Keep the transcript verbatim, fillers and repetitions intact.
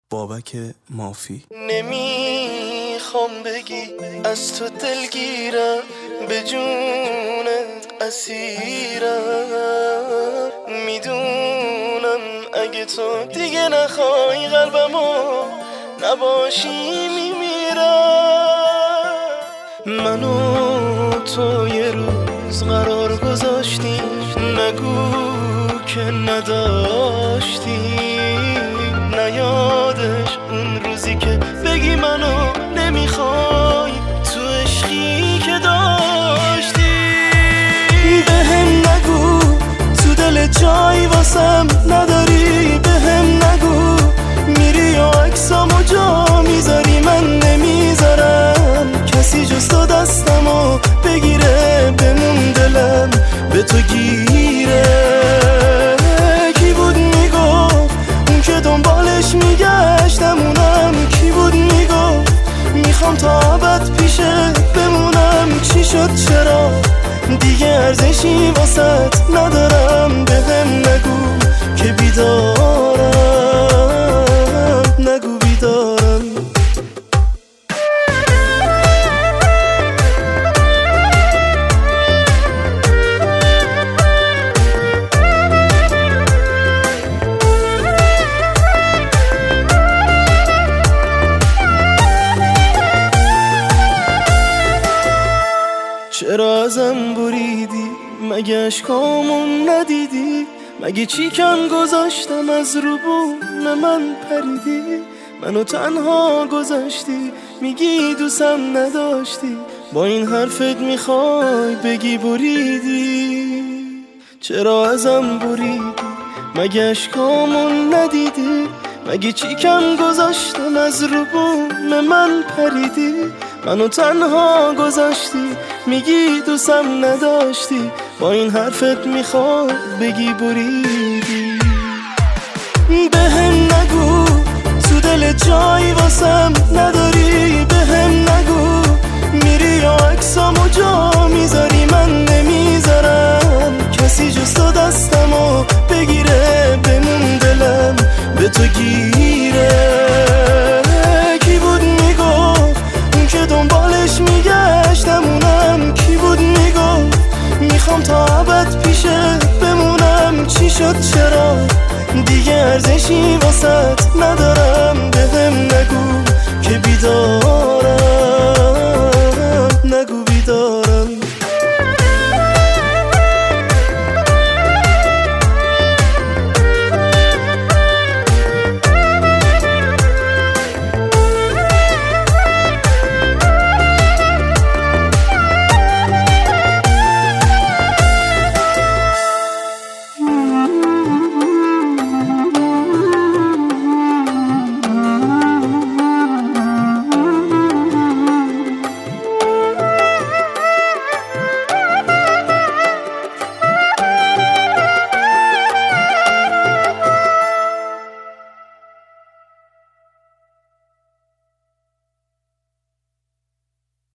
بابک مافی. نمیخوام بگی از تو دلگیرم، به جونت اسیرم، میدونم اگه تو دیگه نخوای قلبمو نباشی میمیرم. منو تو یه روز قرار گذاشتی، نگو که نداشتی، نیادش اون روزی که بگی منو نمیخوای تو عشقی که داشتی. بهم نگو تو دل جایی واسم نداری، بهم نگو میری و عکسامو جا میذاری، من نمیذارم کسی جز تو دستمو بگیره، بمون دلم به تو گیره. کی بود میگفت اون که دنبالش میگشتم، اونم کی بود میگفت میخوام تا ابد پیشه بمونم. چی شد چرا دیگه ارزشی واسط ندارم، بهم نگو که بیدارم، نگو بیدارم. چرا ازم بریدی؟ مگه اشکامون ندیدی؟ مگه چی کم گذاشتم از رو بوم من پریدی؟ منو تنها گذاشتی، میگی دوستم نداشتی، با این حرفت میخوای بگی بریدی. چرا ازم بریدی؟ مگه اشکامون ندیدی؟ مگه چی کم گذاشتم از رو بوم من پریدی؟ منو تنها گذاشتی، میگی دوستم نداشتی، با این حرفت میخوای بگی بریدی. بهم نگو تو دل جایی واسم نداری، بهم نگو میری و عکسامو جا میذاری، من نمیذارم کسی جز تو دستمو بگیره، بمون دلم به تو گیره. کی بود میگفت اون که دنبالش میگشتم، اونم کی بود میگفت میخوام تا ابد پیشه بمونم. چی شد چرا دیگه ارزشی واسط ندارم،